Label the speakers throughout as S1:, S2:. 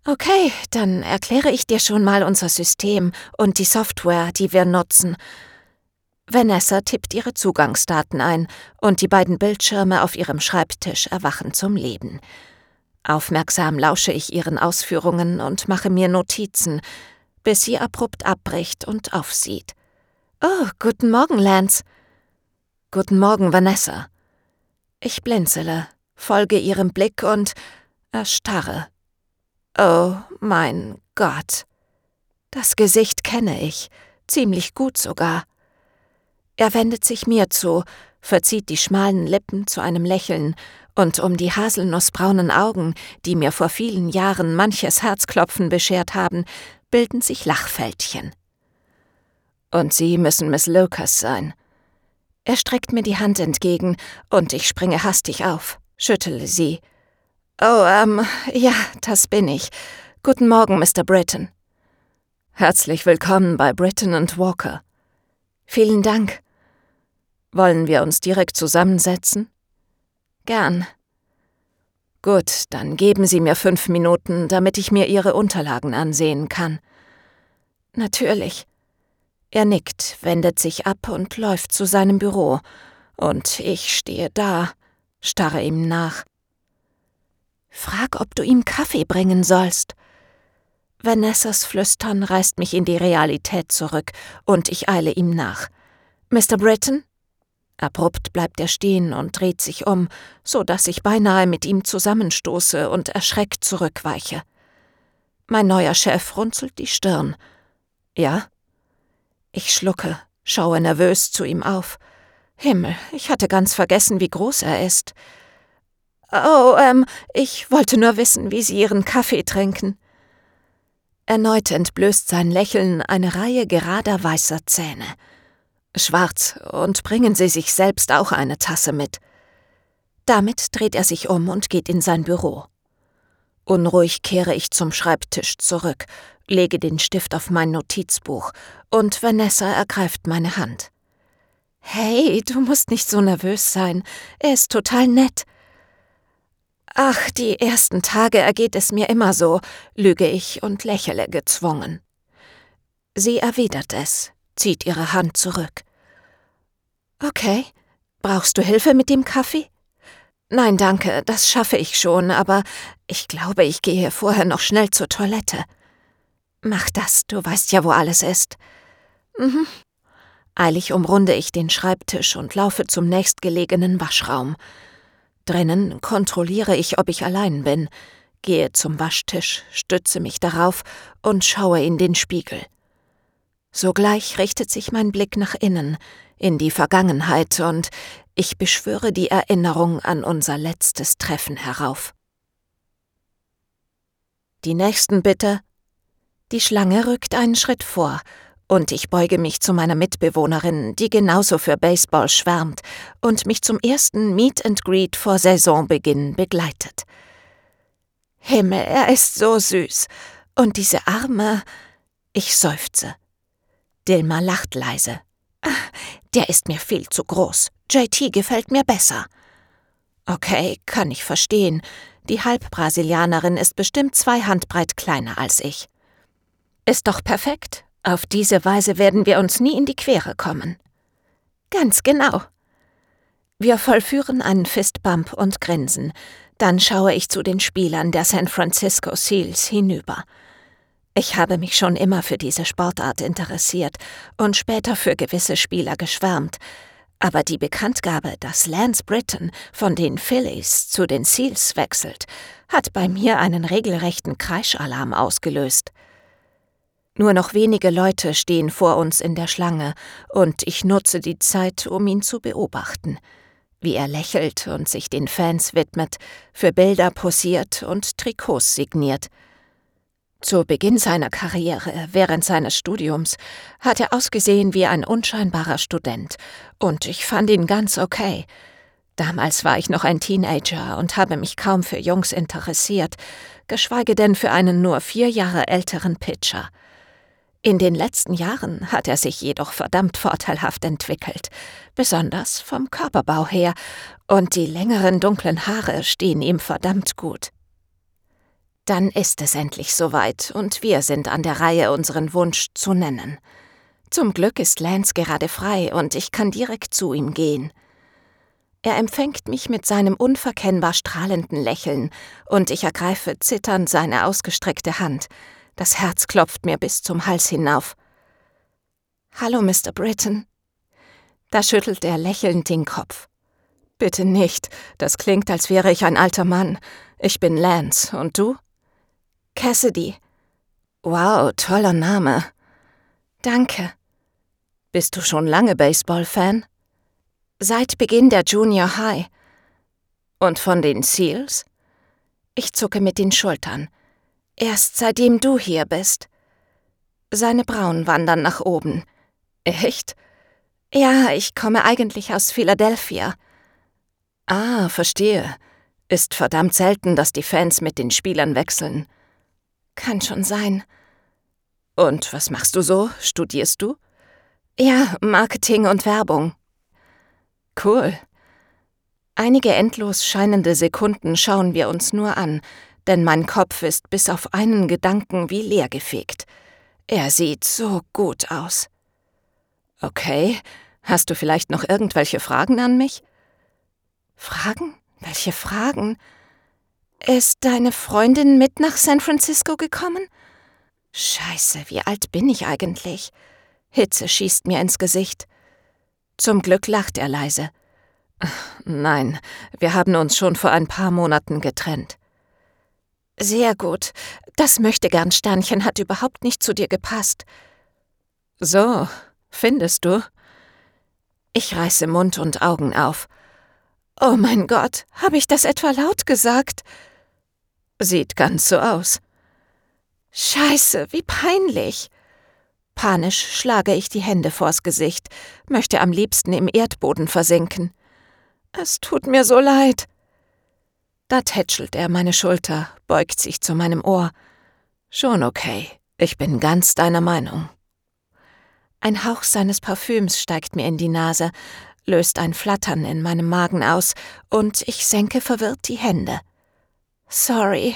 S1: Okay, dann erkläre ich dir schon mal unser System und die Software, die wir nutzen. Vanessa tippt ihre Zugangsdaten ein und die beiden Bildschirme auf ihrem Schreibtisch erwachen zum Leben. Aufmerksam lausche ich ihren Ausführungen und mache mir Notizen, bis sie abrupt abbricht und aufsieht. »Oh, guten Morgen, Lance.« »Guten Morgen, Vanessa.« Ich blinzele, folge ihrem Blick und erstarre. Oh mein Gott. Das Gesicht kenne ich, ziemlich gut sogar. Er wendet sich mir zu, verzieht die schmalen Lippen zu einem Lächeln, und um die haselnussbraunen Augen, die mir vor vielen Jahren manches Herzklopfen beschert haben, bilden sich Lachfältchen. »Und Sie müssen Miss Lucas sein.« Er streckt mir die Hand entgegen, und ich springe hastig auf, schüttele sie. »Oh, ja, das bin ich. Guten Morgen, Mr. Britton.« »Herzlich willkommen bei Britton & Walker.« »Vielen Dank.« »Wollen wir uns direkt zusammensetzen?« »Gern.« »Gut, dann geben Sie mir 5 Minuten, damit ich mir Ihre Unterlagen ansehen kann.« »Natürlich.« Er nickt, wendet sich ab und läuft zu seinem Büro, und ich stehe da, starre ihm nach. »Frag, ob du ihm Kaffee bringen sollst.« Vanessas Flüstern reißt mich in die Realität zurück, und ich eile ihm nach. »Mr. Britton?« Abrupt bleibt er stehen und dreht sich um, so dass ich beinahe mit ihm zusammenstoße und erschreckt zurückweiche. Mein neuer Chef runzelt die Stirn. »Ja?« Ich schlucke, schaue nervös zu ihm auf. Himmel, ich hatte ganz vergessen, wie groß er ist. »Oh, ich wollte nur wissen, wie Sie Ihren Kaffee trinken.« Erneut entblößt sein Lächeln eine Reihe gerader weißer Zähne. »Schwarz, und bringen Sie sich selbst auch eine Tasse mit.« Damit dreht er sich um und geht in sein Büro. Unruhig kehre ich zum Schreibtisch zurück, lege den Stift auf mein Notizbuch, und Vanessa ergreift meine Hand. »Hey, du musst nicht so nervös sein. Er ist total nett.« »Ach, die ersten Tage ergeht es mir immer so«, lüge ich und lächele gezwungen. Sie erwidert es, zieht ihre Hand zurück. »Okay, brauchst du Hilfe mit dem Kaffee?« »Nein, danke, das schaffe ich schon, aber ich glaube, ich gehe vorher noch schnell zur Toilette.« »Mach das, du weißt ja, wo alles ist.« »Mhm.« Eilig umrunde ich den Schreibtisch und laufe zum nächstgelegenen Waschraum. Drinnen kontrolliere ich, ob ich allein bin, gehe zum Waschtisch, stütze mich darauf und schaue in den Spiegel. Sogleich richtet sich mein Blick nach innen, in die Vergangenheit, und ich beschwöre die Erinnerung an unser letztes Treffen herauf. »Die nächsten bitte.« Die Schlange rückt einen Schritt vor, und ich beuge mich zu meiner Mitbewohnerin, die genauso für Baseball schwärmt und mich zum ersten Meet and Greet vor Saisonbeginn begleitet. Himmel, er ist so süß. Und diese Arme. Ich seufze. Dilma lacht leise. Der ist mir viel zu groß. JT gefällt mir besser. Okay, kann ich verstehen. Die Halbbrasilianerin ist bestimmt 2 Handbreit kleiner als ich. Ist doch perfekt. Auf diese Weise werden wir uns nie in die Quere kommen. Ganz genau. Wir vollführen einen Fistbump und grinsen. Dann schaue ich zu den Spielern der San Francisco Seals hinüber. Ich habe mich schon immer für diese Sportart interessiert und später für gewisse Spieler geschwärmt. Aber die Bekanntgabe, dass Lance Britton von den Phillies zu den Seals wechselt, hat bei mir einen regelrechten Kreischalarm ausgelöst. Nur noch wenige Leute stehen vor uns in der Schlange, und ich nutze die Zeit, um ihn zu beobachten, wie er lächelt und sich den Fans widmet, für Bilder posiert und Trikots signiert. Zu Beginn seiner Karriere, während seines Studiums, hat er ausgesehen wie ein unscheinbarer Student, und ich fand ihn ganz okay. Damals war ich noch ein Teenager und habe mich kaum für Jungs interessiert, geschweige denn für einen nur 4 Jahre älteren Pitcher. In den letzten Jahren hat er sich jedoch verdammt vorteilhaft entwickelt, besonders vom Körperbau her, und die längeren dunklen Haare stehen ihm verdammt gut. Dann ist es endlich soweit und wir sind an der Reihe, unseren Wunsch zu nennen. Zum Glück ist Lance gerade frei und ich kann direkt zu ihm gehen. Er empfängt mich mit seinem unverkennbar strahlenden Lächeln und ich ergreife zitternd seine ausgestreckte Hand. Das Herz klopft mir bis zum Hals hinauf. »Hallo, Mr. Britton.« Da schüttelt er lächelnd den Kopf. »Bitte nicht, das klingt, als wäre ich ein alter Mann. Ich bin Lance, und du?« »Cassidy.« »Wow, toller Name.« »Danke.« »Bist du schon lange Baseball-Fan?« »Seit Beginn der Junior High.« »Und von den Seals?« Ich zucke mit den Schultern. »Erst seitdem du hier bist.« Seine Brauen wandern nach oben. »Echt?« »Ja, ich komme eigentlich aus Philadelphia.« »Ah, verstehe. Ist verdammt selten, dass die Fans mit den Spielern wechseln.« »Kann schon sein.« »Und was machst du so? Studierst du?« »Ja, Marketing und Werbung.« »Cool.« Einige endlos scheinende Sekunden schauen wir uns nur an, denn mein Kopf ist bis auf einen Gedanken wie leergefegt. Er sieht so gut aus. »Okay, hast du vielleicht noch irgendwelche Fragen an mich?« »Fragen? Welche Fragen? Ist deine Freundin mit nach San Francisco gekommen?« Scheiße, wie alt bin ich eigentlich? Hitze schießt mir ins Gesicht. Zum Glück lacht er leise. »Nein, wir haben uns schon vor ein paar Monaten getrennt.« »Sehr gut. Das Möchtegern-Sternchen hat überhaupt nicht zu dir gepasst.« »So, findest du?« Ich reiße Mund und Augen auf. »Oh mein Gott, habe ich das etwa laut gesagt?« »Sieht ganz so aus.« »Scheiße, wie peinlich!« Panisch schlage ich die Hände vors Gesicht, möchte am liebsten im Erdboden versinken. »Es tut mir so leid.« Da tätschelt er meine Schulter, beugt sich zu meinem Ohr. »Schon okay, ich bin ganz deiner Meinung.« Ein Hauch seines Parfüms steigt mir in die Nase, löst ein Flattern in meinem Magen aus und ich senke verwirrt die Hände. »Sorry.«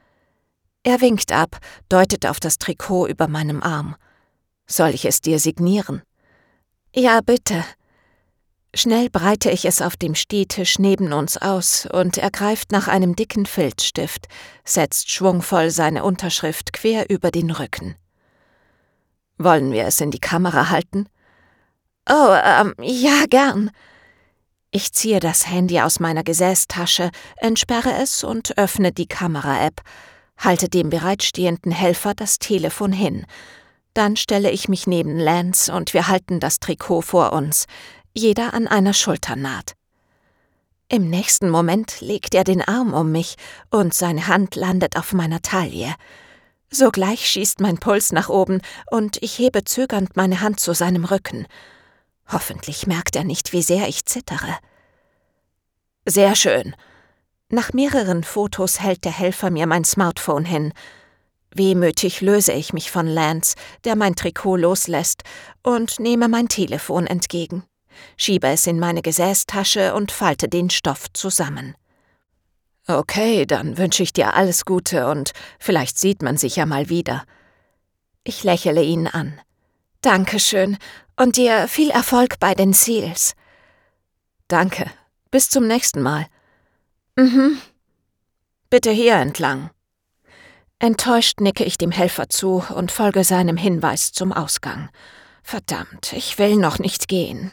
S1: Er winkt ab, deutet auf das Trikot über meinem Arm. »Soll ich es dir signieren?« »Ja, bitte.« Schnell breite ich es auf dem Stehtisch neben uns aus und er greift nach einem dicken Filzstift, setzt schwungvoll seine Unterschrift quer über den Rücken. »Wollen wir es in die Kamera halten?« »Oh, ja, gern.« Ich ziehe das Handy aus meiner Gesäßtasche, entsperre es und öffne die Kamera-App, halte dem bereitstehenden Helfer das Telefon hin. Dann stelle ich mich neben Lance und wir halten das Trikot vor uns, jeder an einer Schulternaht. Im nächsten Moment legt er den Arm um mich und seine Hand landet auf meiner Taille. Sogleich schießt mein Puls nach oben und ich hebe zögernd meine Hand zu seinem Rücken. Hoffentlich merkt er nicht, wie sehr ich zittere. »Sehr schön.« Nach mehreren Fotos hält der Helfer mir mein Smartphone hin. Wehmütig löse ich mich von Lance, der mein Trikot loslässt, und nehme mein Telefon entgegen, schiebe es in meine Gesäßtasche und falte den Stoff zusammen. »Okay, dann wünsche ich dir alles Gute und vielleicht sieht man sich ja mal wieder.« Ich lächle ihn an. »Dankeschön und dir viel Erfolg bei den Seals.« »Danke. Bis zum nächsten Mal.« »Mhm. Bitte hier entlang.« Enttäuscht nicke ich dem Helfer zu und folge seinem Hinweis zum Ausgang. Verdammt, ich will noch nicht gehen.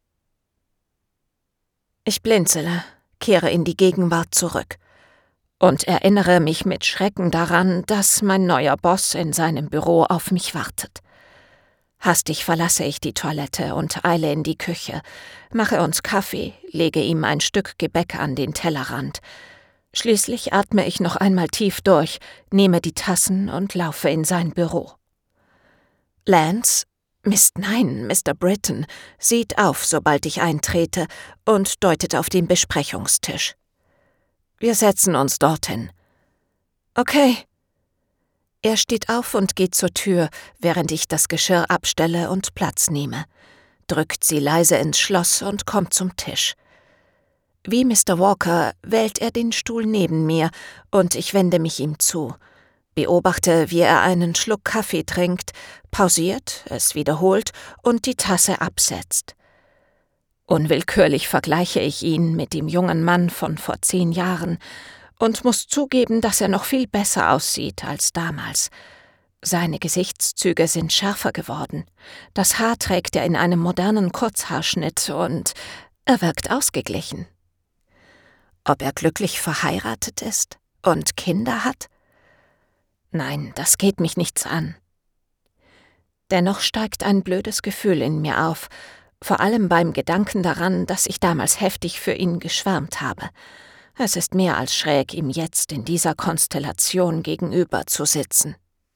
S1: Ich blinzele, kehre in die Gegenwart zurück und erinnere mich mit Schrecken daran, dass mein neuer Boss in seinem Büro auf mich wartet. Hastig verlasse ich die Toilette und eile in die Küche, mache uns Kaffee, lege ihm ein Stück Gebäck an den Tellerrand. Schließlich atme ich noch einmal tief durch, nehme die Tassen und laufe in sein Büro. Lance, Mr. Britton, sieht auf, sobald ich eintrete und deutet auf den Besprechungstisch. Wir setzen uns dorthin. Okay. Er steht auf und geht zur Tür, während ich das Geschirr abstelle und Platz nehme, drückt sie leise ins Schloss und kommt zum Tisch. Wie Mr. Walker wählt er den Stuhl neben mir und ich wende mich ihm zu, beobachte, wie er einen Schluck Kaffee trinkt, pausiert, es wiederholt und die Tasse absetzt. Unwillkürlich vergleiche ich ihn mit dem jungen Mann von vor 10 Jahren und muss zugeben, dass er noch viel besser aussieht als damals. Seine Gesichtszüge sind schärfer geworden. Das Haar trägt er in einem modernen Kurzhaarschnitt und er wirkt ausgeglichen. Ob er glücklich verheiratet ist und Kinder hat? Nein, das geht mich nichts an. Dennoch steigt ein blödes Gefühl in mir auf, vor allem beim Gedanken daran, dass ich damals heftig für ihn geschwärmt habe. Es ist mehr als schräg, ihm jetzt in dieser Konstellation gegenüber zu sitzen.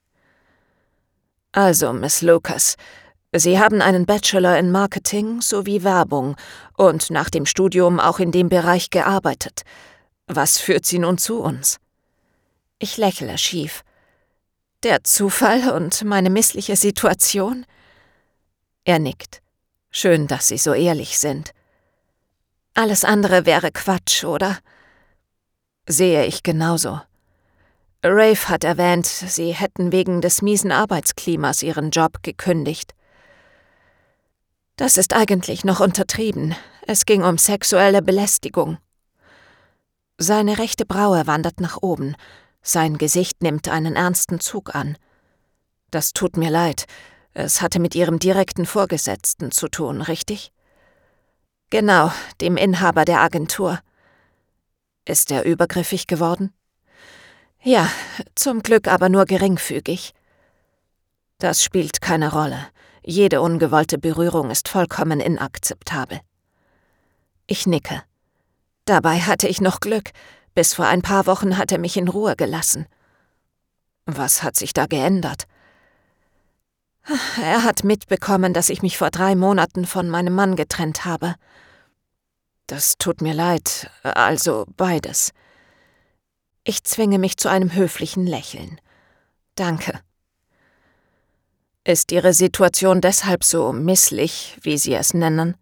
S1: Also, Miss Lucas, Sie haben einen Bachelor in Marketing sowie Werbung und nach dem Studium auch in dem Bereich gearbeitet. Was führt Sie nun zu uns? Ich lächle schief. Der Zufall und meine missliche Situation? Er nickt. Schön, dass Sie so ehrlich sind. Alles andere wäre Quatsch, oder? Sehe ich genauso. Rafe hat erwähnt, Sie hätten wegen des miesen Arbeitsklimas Ihren Job gekündigt. Das ist eigentlich noch untertrieben. Es ging um sexuelle Belästigung. Seine rechte Braue wandert nach oben. Sein Gesicht nimmt einen ernsten Zug an. Das tut mir leid. Es hatte mit Ihrem direkten Vorgesetzten zu tun, richtig? Genau, dem Inhaber der Agentur. Ist er übergriffig geworden? Ja, zum Glück aber nur geringfügig. Das spielt keine Rolle. Jede ungewollte Berührung ist vollkommen inakzeptabel. Ich nicke. Dabei hatte ich noch Glück. Bis vor ein paar Wochen hat er mich in Ruhe gelassen. Was hat sich da geändert? Er hat mitbekommen, dass ich mich vor 3 Monaten von meinem Mann getrennt habe. Das tut mir leid, also beides. Ich zwinge mich zu einem höflichen Lächeln. Danke. Ist Ihre Situation deshalb so misslich, wie Sie es nennen?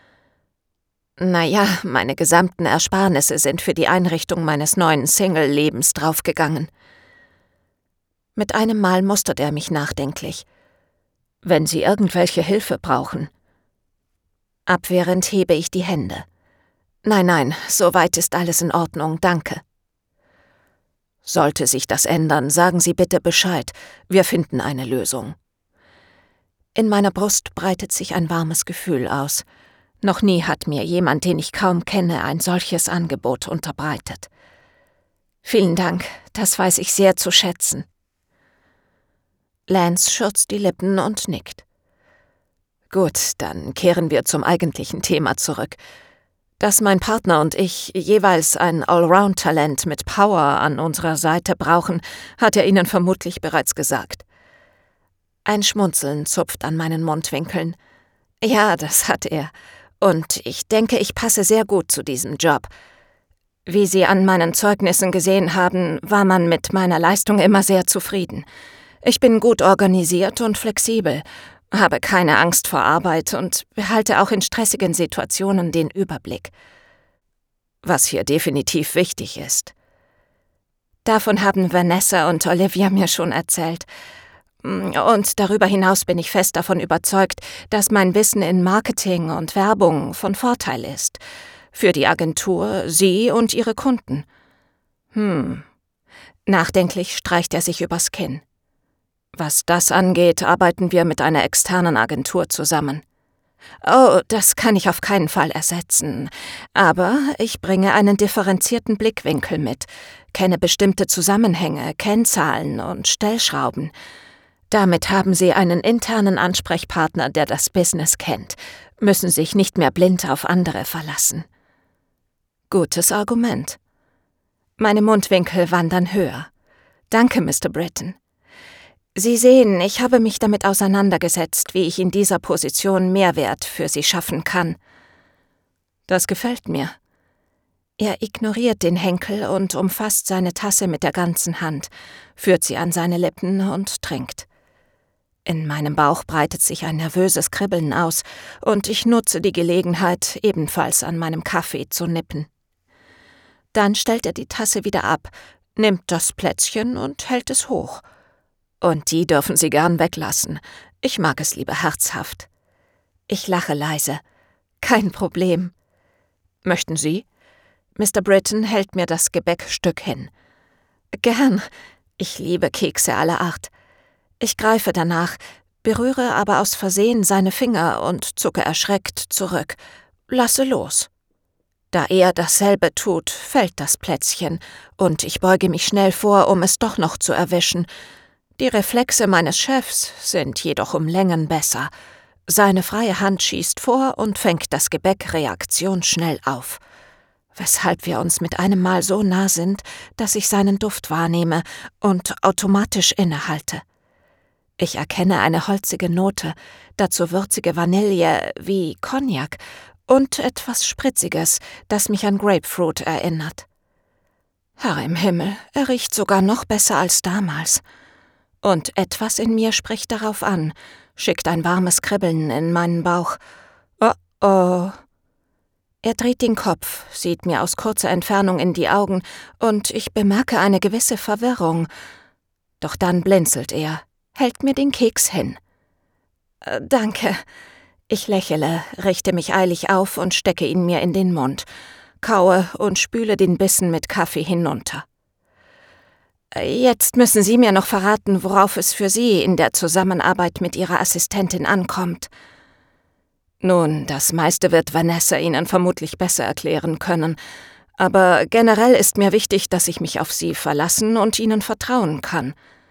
S1: Naja, meine gesamten Ersparnisse sind für die Einrichtung meines neuen Single-Lebens draufgegangen. Mit einem Mal mustert er mich nachdenklich. Wenn Sie irgendwelche Hilfe brauchen. Abwehrend hebe ich die Hände. Nein, soweit ist alles in Ordnung, danke. Sollte sich das ändern, sagen Sie bitte Bescheid. Wir finden eine Lösung. In meiner Brust breitet sich ein warmes Gefühl aus. Noch nie hat mir jemand, den ich kaum kenne, ein solches Angebot unterbreitet. Vielen Dank, das weiß ich sehr zu schätzen. Lance schürzt die Lippen und nickt. Gut, dann kehren wir zum eigentlichen Thema zurück. Dass mein Partner und ich jeweils ein Allround-Talent mit Power an unserer Seite brauchen, hat er Ihnen vermutlich bereits gesagt. Ein Schmunzeln zupft an meinen Mundwinkeln. Ja, das hat er. Und ich denke, ich passe sehr gut zu diesem Job. Wie Sie an meinen Zeugnissen gesehen haben, war man mit meiner Leistung immer sehr zufrieden. Ich bin gut organisiert und flexibel, habe keine Angst vor Arbeit und behalte auch in stressigen Situationen den Überblick. Was hier definitiv wichtig ist. Davon haben Vanessa und Olivia mir schon erzählt. Und darüber hinaus bin ich fest davon überzeugt, dass mein Wissen in Marketing und Werbung von Vorteil ist. Für die Agentur, Sie und Ihre Kunden. Nachdenklich streicht er sich übers Kinn. Was das angeht, arbeiten wir mit einer externen Agentur zusammen. Oh, das kann ich auf keinen Fall ersetzen. Aber ich bringe einen differenzierten Blickwinkel mit, kenne bestimmte Zusammenhänge, Kennzahlen und Stellschrauben. Damit haben Sie einen internen Ansprechpartner, der das Business kennt, müssen sich nicht mehr blind auf andere verlassen. Gutes Argument. Meine Mundwinkel wandern höher. Danke, Mr. Britton. Sie sehen, ich habe mich damit auseinandergesetzt, wie ich in dieser Position Mehrwert für Sie schaffen kann. Das gefällt mir. Er ignoriert den Henkel und umfasst seine Tasse mit der ganzen Hand, führt sie an seine Lippen und trinkt. In meinem Bauch breitet sich ein nervöses Kribbeln aus, und ich nutze die Gelegenheit, ebenfalls an meinem Kaffee zu nippen. Dann stellt er die Tasse wieder ab, nimmt das Plätzchen und hält es hoch. Und die dürfen Sie gern weglassen. Ich mag es lieber herzhaft. Ich lache leise. Kein Problem. Möchten Sie? Mr. Britton hält mir das Gebäckstück hin. Gern. Ich liebe Kekse aller Art. Ich greife danach, berühre aber aus Versehen seine Finger und zucke erschreckt zurück. Lasse los. Da er dasselbe tut, fällt das Plätzchen, und ich beuge mich schnell vor, um es doch noch zu erwischen. Die Reflexe meines Chefs sind jedoch um Längen besser. Seine freie Hand schießt vor und fängt das Gebäck reaktionsschnell auf. Weshalb wir uns mit einem Mal so nah sind, dass ich seinen Duft wahrnehme und automatisch innehalte. Ich erkenne eine holzige Note, dazu würzige Vanille wie Cognac und etwas Spritziges, das mich an Grapefruit erinnert. Herr im Himmel, er riecht sogar noch besser als damals. Und etwas in mir spricht darauf an, schickt ein warmes Kribbeln in meinen Bauch. Oh, oh. Er dreht den Kopf, sieht mir aus kurzer Entfernung in die Augen, und ich bemerke eine gewisse Verwirrung. Doch dann blinzelt er, hält mir den Keks hin. Danke. Ich lächele, richte mich eilig auf und stecke ihn mir in den Mund, kaue und spüle den Bissen mit Kaffee hinunter. Jetzt müssen Sie mir noch verraten, worauf es für Sie in der Zusammenarbeit mit Ihrer Assistentin ankommt. Nun, das meiste wird Vanessa Ihnen vermutlich besser erklären können, aber generell ist mir wichtig, dass ich mich auf Sie verlassen und Ihnen vertrauen kann.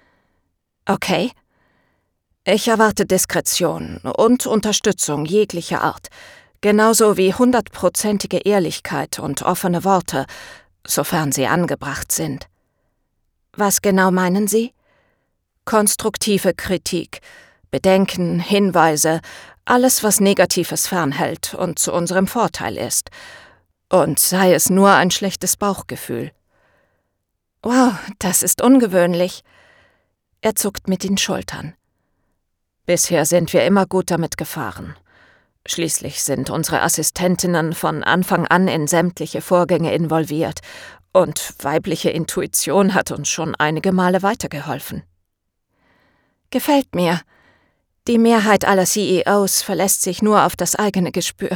S1: Okay. Ich erwarte Diskretion und Unterstützung jeglicher Art, genauso wie 100%ige Ehrlichkeit und offene Worte, sofern sie angebracht sind. Was genau meinen Sie? Konstruktive Kritik, Bedenken, Hinweise, alles, was Negatives fernhält und zu unserem Vorteil ist. Und sei es nur ein schlechtes Bauchgefühl. Wow, das ist ungewöhnlich. Er zuckt mit den Schultern. Bisher sind wir immer gut damit gefahren. Schließlich sind unsere Assistentinnen von Anfang an in sämtliche Vorgänge involviert und weibliche Intuition hat uns schon einige Male weitergeholfen. Gefällt mir. Die Mehrheit aller CEOs verlässt sich nur auf das eigene Gespür.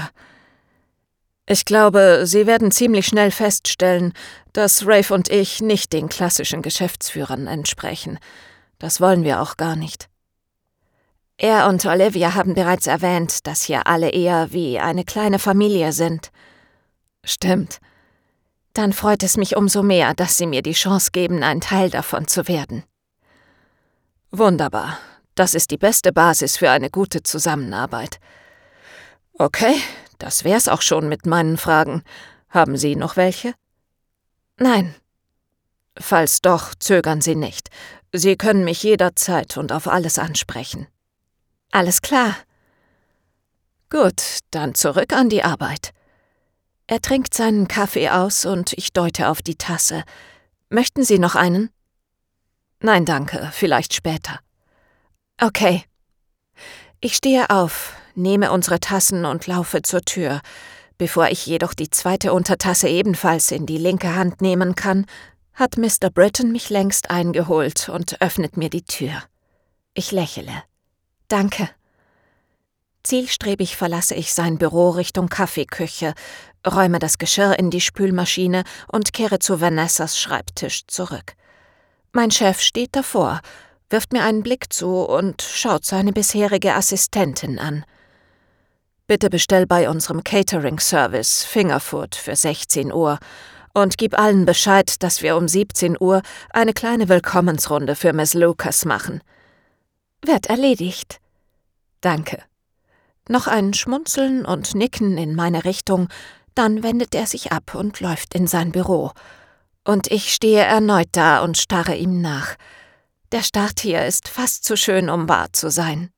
S1: Ich glaube, Sie werden ziemlich schnell feststellen, dass Rafe und ich nicht den klassischen Geschäftsführern entsprechen. Das wollen wir auch gar nicht. Er und Olivia haben bereits erwähnt, dass hier alle eher wie eine kleine Familie sind. Stimmt. Dann freut es mich umso mehr, dass Sie mir die Chance geben, ein Teil davon zu werden. Wunderbar. Das ist die beste Basis für eine gute Zusammenarbeit. Okay, das wär's auch schon mit meinen Fragen. Haben Sie noch welche? Nein. Falls doch, zögern Sie nicht. Sie können mich jederzeit und auf alles ansprechen. Alles klar. Gut, dann zurück an die Arbeit. Er trinkt seinen Kaffee aus und ich deute auf die Tasse. Möchten Sie noch einen? Nein, danke, vielleicht später. Okay. Ich stehe auf, nehme unsere Tassen und laufe zur Tür. Bevor ich jedoch die zweite Untertasse ebenfalls in die linke Hand nehmen kann, hat Mr. Britton mich längst eingeholt und öffnet mir die Tür. Ich lächele. Danke. Zielstrebig verlasse ich sein Büro Richtung Kaffeeküche, räume das Geschirr in die Spülmaschine und kehre zu Vanessas Schreibtisch zurück. Mein Chef steht davor, wirft mir einen Blick zu und schaut seine bisherige Assistentin an. Bitte bestell bei unserem Catering-Service Fingerfood für 16 Uhr und gib allen Bescheid, dass wir um 17 Uhr eine kleine Willkommensrunde für Miss Lucas machen. Wird erledigt. Danke. Noch ein Schmunzeln und Nicken in meine Richtung, dann wendet er sich ab und läuft in sein Büro. Und ich stehe erneut da und starre ihm nach. Der Start hier ist fast zu schön, um wahr zu sein.